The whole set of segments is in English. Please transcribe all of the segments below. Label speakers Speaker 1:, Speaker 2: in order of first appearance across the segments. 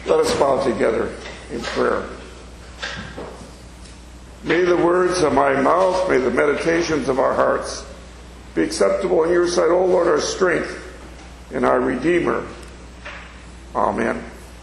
Speaker 1: Let us bow together in prayer. May the words of my mouth, may the meditations of our hearts be acceptable in your sight, O Lord, our strength and our Redeemer. Amen.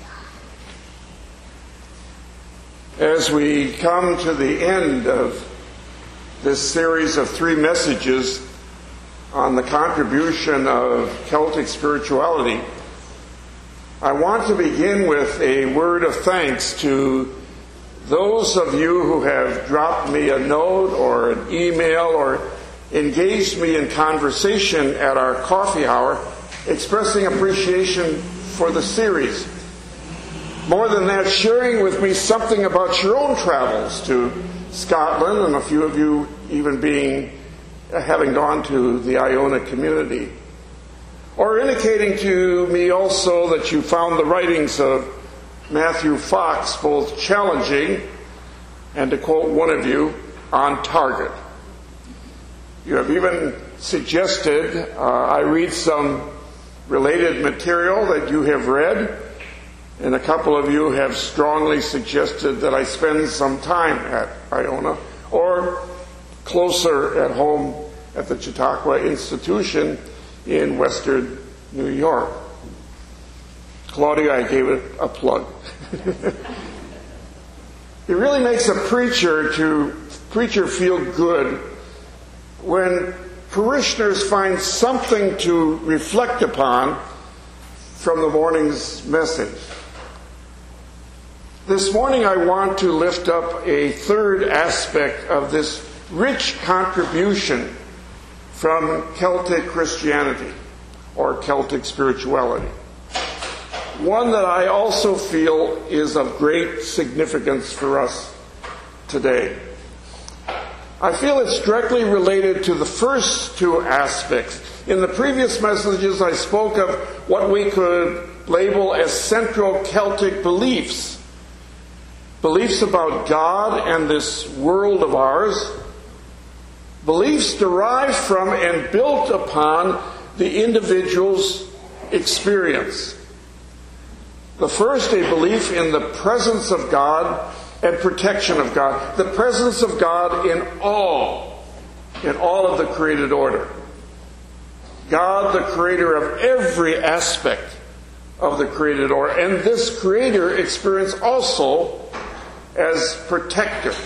Speaker 1: As we come to the end of this series of 3 messages on the contribution of Celtic spirituality, I want to begin with a word of thanks to those of you who have dropped me a note or an email or engaged me in conversation at our coffee hour, expressing appreciation for the series. More than that, sharing with me something about your own travels to Scotland, and a few of you even having gone to the Iona community. Or indicating to me also that you found the writings of Matthew Fox both challenging and, to quote one of you, on target. You have even suggested I read some related material that you have read, and a couple of you have strongly suggested that I spend some time at Iona or closer at home at the Chautauqua Institution in Western New York. Claudia, I gave it a plug. It really makes a preacher feel good when parishioners find something to reflect upon from the morning's message. This morning I want to lift up a third aspect of this rich contribution from Celtic Christianity or Celtic spirituality. One that I also feel is of great significance for us today. I feel it's directly related to the first 2 aspects. In the previous messages, I spoke of what we could label as central Celtic beliefs. Beliefs about God and this world of ours. Beliefs derived from and built upon the individual's experience. The first, a belief in the presence of God and protection of God. The presence of God in all of the created order. God, the creator of every aspect of the created order. And this creator experienced also as protector.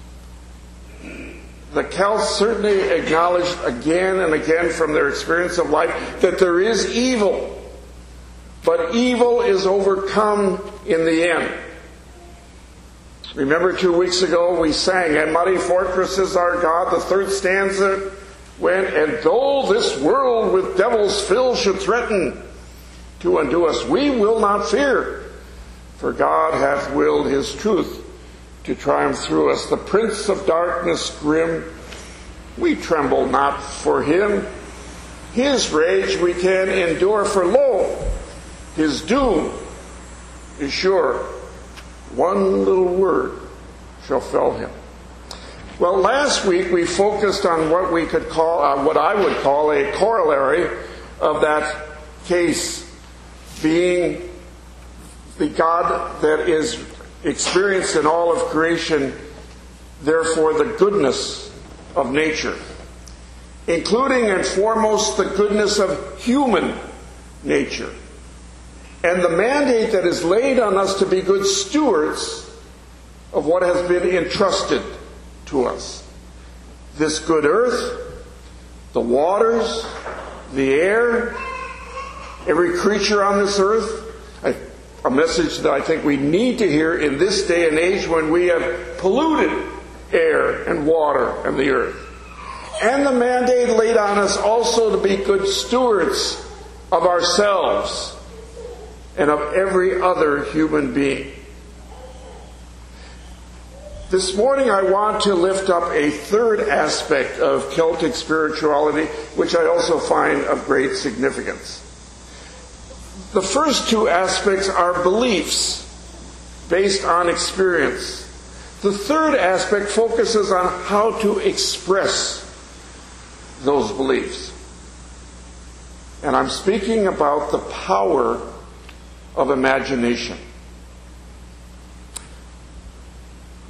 Speaker 1: The Celts certainly acknowledged again and again from their experience of life that there is evil. But evil is overcome in the end. Remember 2 weeks ago we sang, "And mighty fortress is our God." The third stanza went, "And though this world with devils fill should threaten to undo us, we will not fear. For God hath willed his truth to triumph through us. The prince of darkness grim, we tremble not for him. His rage we can endure, for lo, his doom is sure. One little word shall fell him." Well, last week we focused on what we could call, what I would call a corollary of that case, being the God that is experienced in all of creation, therefore the goodness of nature, including and foremost the goodness of human nature, and the mandate that is laid on us to be good stewards of what has been entrusted to us. This good earth, the waters, the air, every creature on this earth. A message that I think we need to hear in this day and age when we have polluted air and water and the earth. And the mandate laid on us also to be good stewards of ourselves and of every other human being. This morning I want to lift up a third aspect of Celtic spirituality, which I also find of great significance. The first 2 aspects are beliefs based on experience. The third aspect focuses on how to express those beliefs. And I'm speaking about the power of imagination.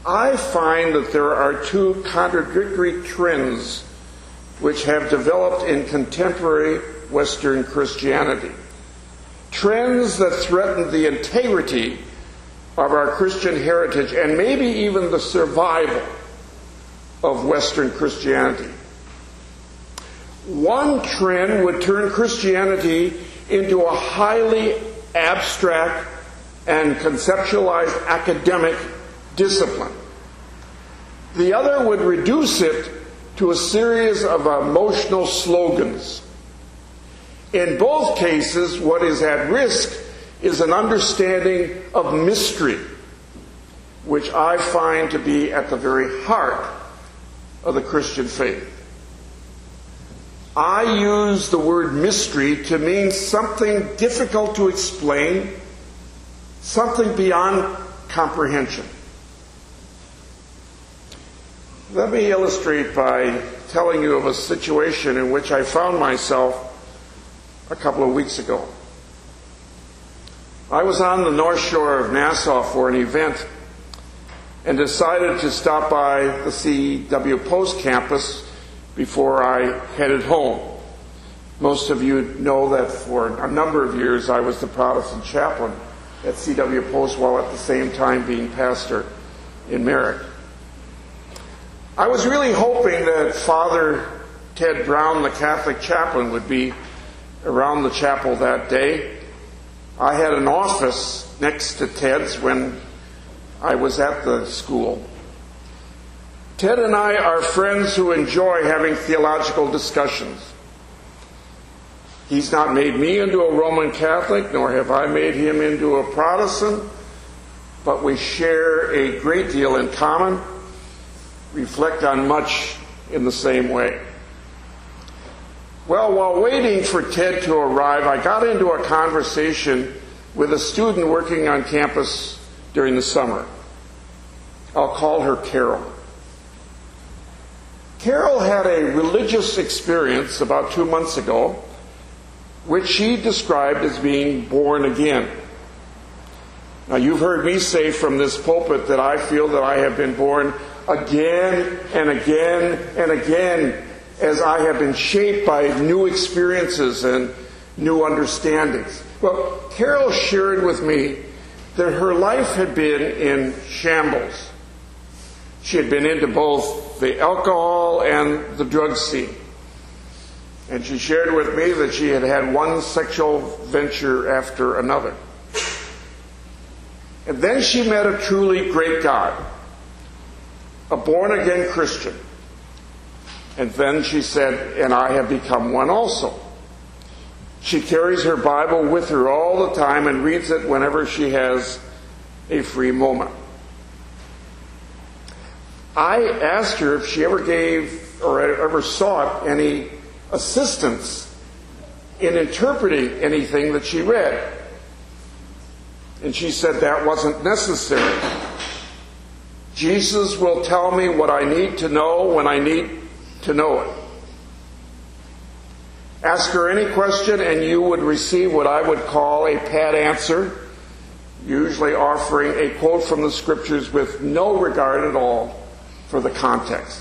Speaker 1: I find that there are two contradictory trends which have developed in contemporary Western Christianity. Trends that threaten the integrity of our Christian heritage and maybe even the survival of Western Christianity. One trend would turn Christianity into a highly abstract and conceptualized academic discipline. The other would reduce it to a series of emotional slogans. In both cases, what is at risk is an understanding of mystery, which I find to be at the very heart of the Christian faith. I use the word mystery to mean something difficult to explain, something beyond comprehension. Let me illustrate by telling you of a situation in which I found myself a couple of weeks ago. I was on the North Shore of Nassau for an event and decided to stop by the C.W. Post campus before I headed home. Most of you know that for a number of years I was the Protestant chaplain at C.W. Post while at the same time being pastor in Merrick. I was really hoping that Father Ted Brown, the Catholic chaplain, would be around the chapel that day. I had an office next to Ted's when I was at the school. Ted and I are friends who enjoy having theological discussions. He's not made me into a Roman Catholic, nor have I made him into a Protestant, but we share a great deal in common, reflect on much in the same way. Well, while waiting for Ted to arrive, I got into a conversation with a student working on campus during the summer. I'll call her Carol. Carol had a religious experience about 2 months ago, which she described as being born again. Now, you've heard me say from this pulpit that I feel that I have been born again and again and again as I have been shaped by new experiences and new understandings. Well, Carol shared with me that her life had been in shambles. She had been into both the alcohol and the drug scene. And she shared with me that she had had one sexual venture after another. And then she met a truly great God, a born-again Christian. And then she said, and I have become one also. She carries her Bible with her all the time and reads it whenever she has a free moment. I asked her if she ever gave or ever sought any assistance in interpreting anything that she read. And she said that wasn't necessary. Jesus will tell me what I need to know when I need to know it. Ask her any question and you would receive what I would call a pat answer, usually offering a quote from the Scriptures with no regard at all for the context.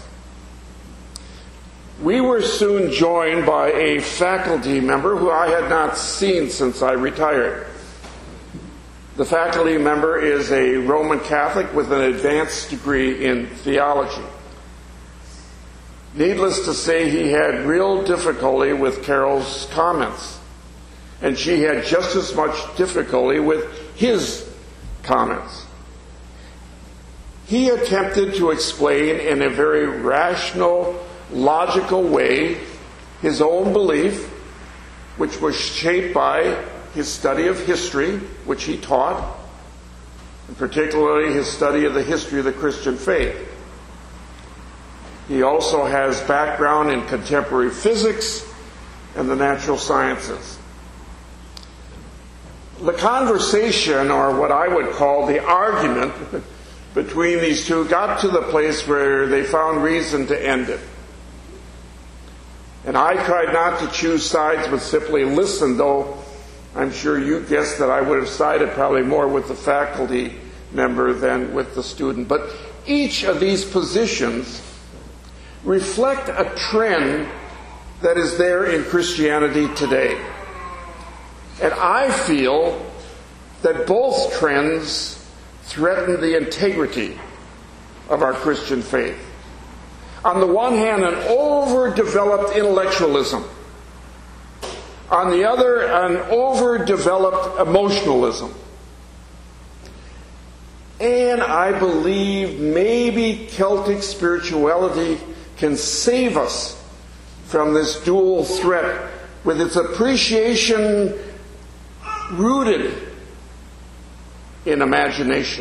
Speaker 1: We were soon joined by a faculty member who I had not seen since I retired. The faculty member is a Roman Catholic with an advanced degree in theology. Needless to say, he had real difficulty with Carol's comments, and she had just as much difficulty with his comments. He attempted to explain in a very rational, logical way his own belief, which was shaped by his study of history, which he taught, and particularly his study of the history of the Christian faith. He also has background in contemporary physics and the natural sciences. The conversation, or what I would call the argument between these two, got to the place where they found reason to end it. And I tried not to choose sides, but simply listen, though I'm sure you guessed that I would have sided probably more with the faculty member than with the student. But each of these positions reflect a trend that is there in Christianity today. And I feel that both trends threaten the integrity of our Christian faith. On the one hand, an overdeveloped intellectualism. On the other, an overdeveloped emotionalism. And I believe maybe Celtic spirituality can save us from this dual threat with its appreciation rooted in imagination.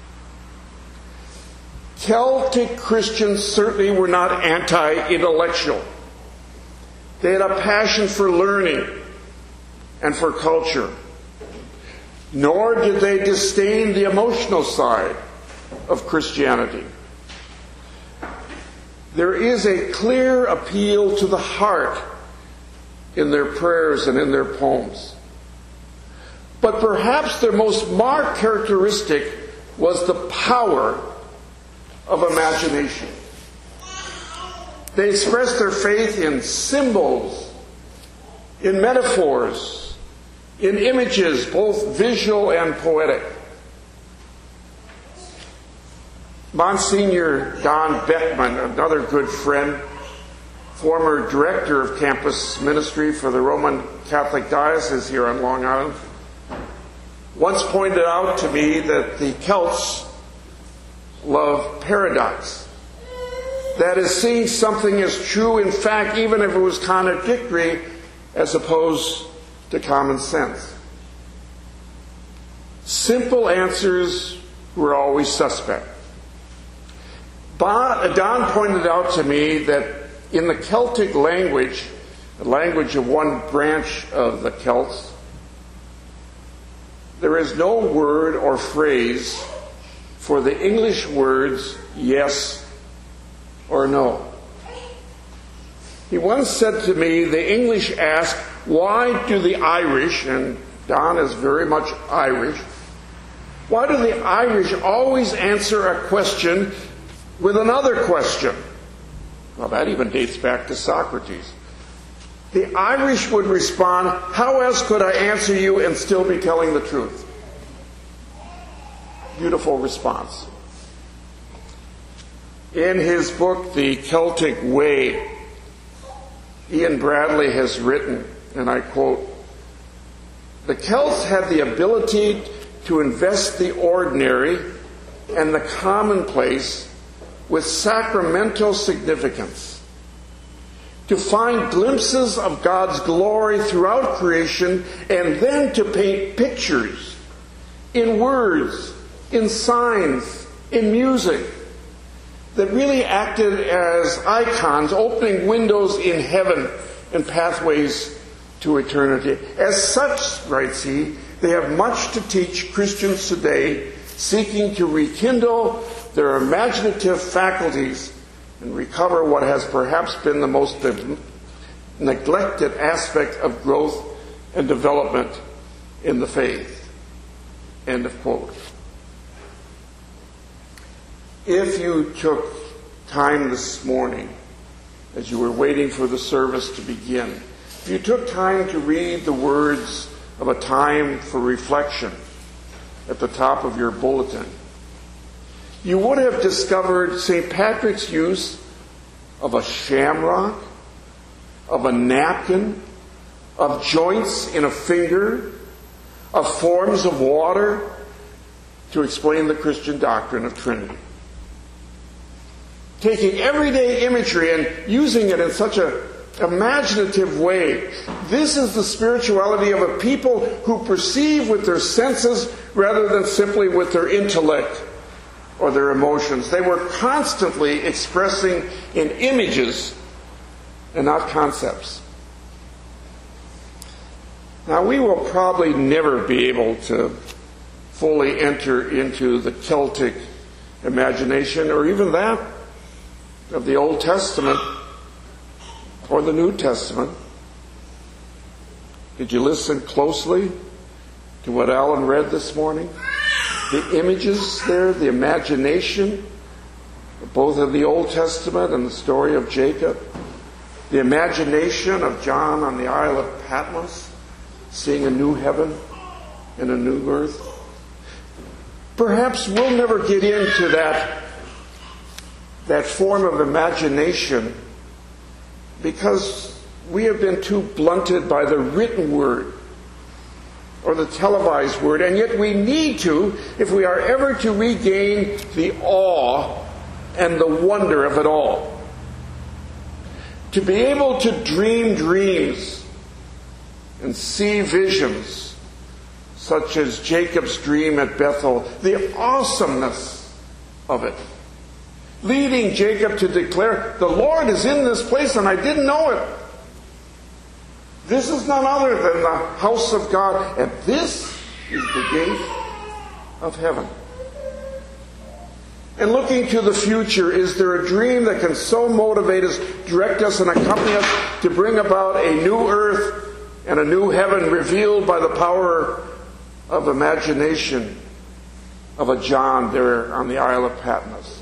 Speaker 1: Celtic Christians certainly were not anti-intellectual. They had a passion for learning and for culture. Nor did they disdain the emotional side of Christianity. There is a clear appeal to the heart in their prayers and in their poems. But perhaps their most marked characteristic was the power of imagination. They expressed their faith in symbols, in metaphors, in images, both visual and poetic. Monsignor Don Beckman, another good friend, former director of campus ministry for the Roman Catholic Diocese here on Long Island, once pointed out to me that the Celts love paradox. That is, seeing something as true in fact, even if it was contradictory, as opposed to common sense. Simple answers were always suspect. Don pointed out to me that in the Celtic language, the language of one branch of the Celts, there is no word or phrase for the English words yes or no. He once said to me, the English ask, why do the Irish, and Don is very much Irish, why do the Irish always answer a question with another question? Well, that even dates back to Socrates. The Irish would respond, how else could I answer you and still be telling the truth? Beautiful response. In his book, The Celtic Way, Ian Bradley has written, and I quote, "The Celts had the ability to invest the ordinary and the commonplace with sacramental significance, to find glimpses of God's glory throughout creation, and then to paint pictures in words, in signs, in music, that really acted as icons, opening windows in heaven and pathways to eternity. As such," writes he, "they have much to teach Christians today, seeking to rekindle their imaginative faculties and recover what has perhaps been the most neglected aspect of growth and development in the faith." End of quote. If you took time this morning, as you were waiting for the service to begin, if you took time to read the words of a time for reflection at the top of your bulletin, you would have discovered St. Patrick's use of a shamrock, of a napkin, of joints in a finger, of forms of water to explain the Christian doctrine of Trinity. Taking everyday imagery and using it in such an imaginative way. This is the spirituality of a people who perceive with their senses rather than simply with their intellect or their emotions. They were constantly expressing in images and not concepts. Now, we will probably never be able to fully enter into the Celtic imagination, or even that of the Old Testament or the New Testament. Did you listen closely to what Alan read this morning? The images there, the imagination both in the Old Testament and the story of Jacob, the imagination of John on the Isle of Patmos, seeing a new heaven and a new earth. Perhaps we'll never get into that form of imagination because we have been too blunted by the written word or the televised word, and yet we need to if we are ever to regain the awe and the wonder of it all. To be able to dream dreams and see visions such as Jacob's dream at Bethel, the awesomeness of it, leading Jacob to declare, the Lord is in this place and I didn't know it. This is none other than the house of God, and this is the gate of heaven. And looking to the future, is there a dream that can so motivate us, direct us, and accompany us to bring about a new earth and a new heaven revealed by the power of imagination of a John there on the Isle of Patmos?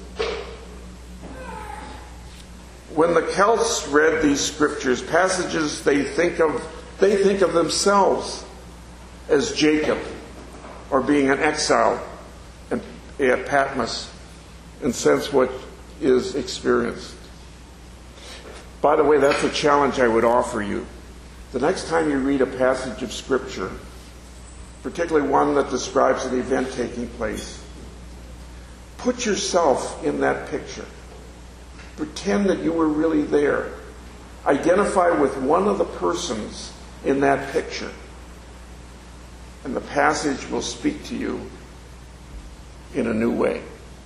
Speaker 1: When the Celts read these scriptures, passages they think of themselves as Jacob, or being an exile at Patmos, and sense what is experienced. By the way, that's a challenge I would offer you. The next time you read a passage of Scripture, particularly one that describes an event taking place, put yourself in that picture. Pretend that you were really there. Identify with one of the persons in that picture. And the passage will speak to you in a new way.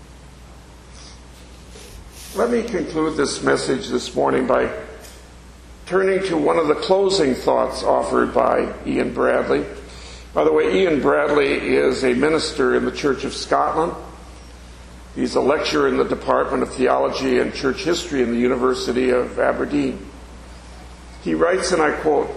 Speaker 1: Let me conclude this message this morning by turning to one of the closing thoughts offered by Ian Bradley. By the way, Ian Bradley is a minister in the Church of Scotland. He's a lecturer in the Department of Theology and Church History in the University of Aberdeen. He writes, and I quote,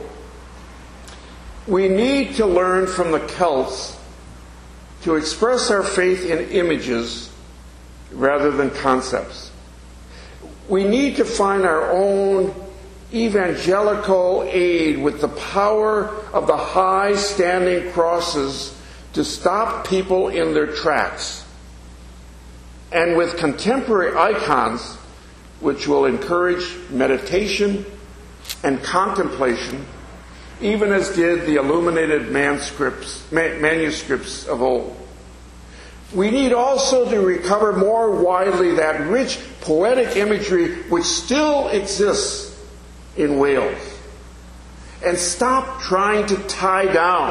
Speaker 1: "We need to learn from the Celts to express our faith in images rather than concepts. We need to find our own evangelical aid with the power of the high-standing crosses to stop people in their tracks, and with contemporary icons which will encourage meditation and contemplation, even as did the illuminated manuscripts of old. We need also to recover more widely that rich poetic imagery which still exists in Wales, and stop trying to tie down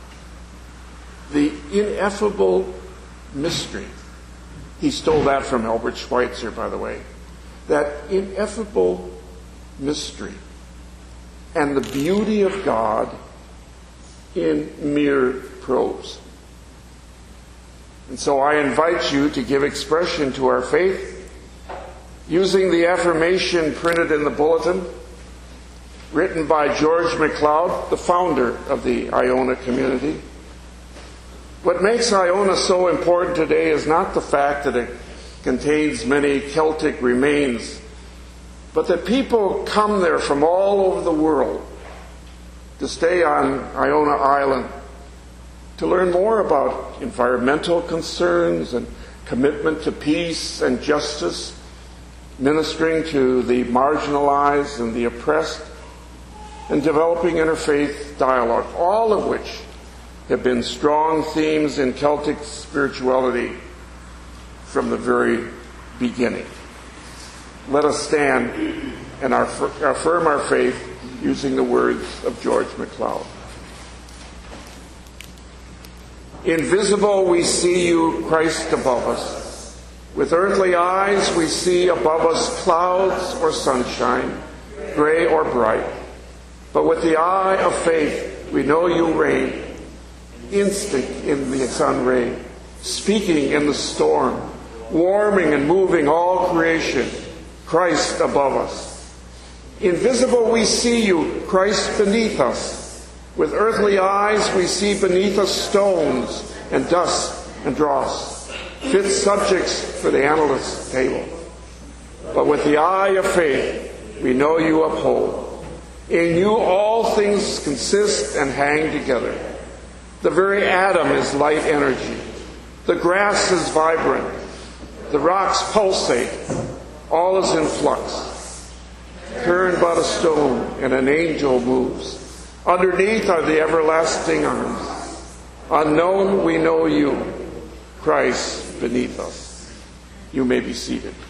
Speaker 1: the ineffable mystery." He stole that from Albert Schweitzer, by the way. That ineffable mystery and the beauty of God in mere prose. And so I invite you to give expression to our faith using the affirmation printed in the bulletin, written by George MacLeod, the founder of the Iona community. What makes Iona so important today is not the fact that it contains many Celtic remains, but that people come there from all over the world to stay on Iona Island, to learn more about environmental concerns and commitment to peace and justice, ministering to the marginalized and the oppressed, and developing interfaith dialogue, all of which have been strong themes in Celtic spirituality from the very beginning. Let us stand and affirm our faith using the words of George MacLeod. "Invisible we see you, Christ, above us. With earthly eyes we see above us clouds or sunshine, gray or bright. But with the eye of faith we know you reign, instinct in the sun ray, speaking in the storm, warming and moving all creation, Christ above us. Invisible we see you, Christ beneath us. With earthly eyes we see beneath us stones and dust and dross, fit subjects for the analyst's table. but with the eye of faith we know you uphold. In you all things consist and hang together. The very atom is light energy. The grass is vibrant. The rocks pulsate. All is in flux. Turn but a stone and an angel moves. Underneath are the everlasting arms. Unknown we know you, Christ beneath us. You may be seated.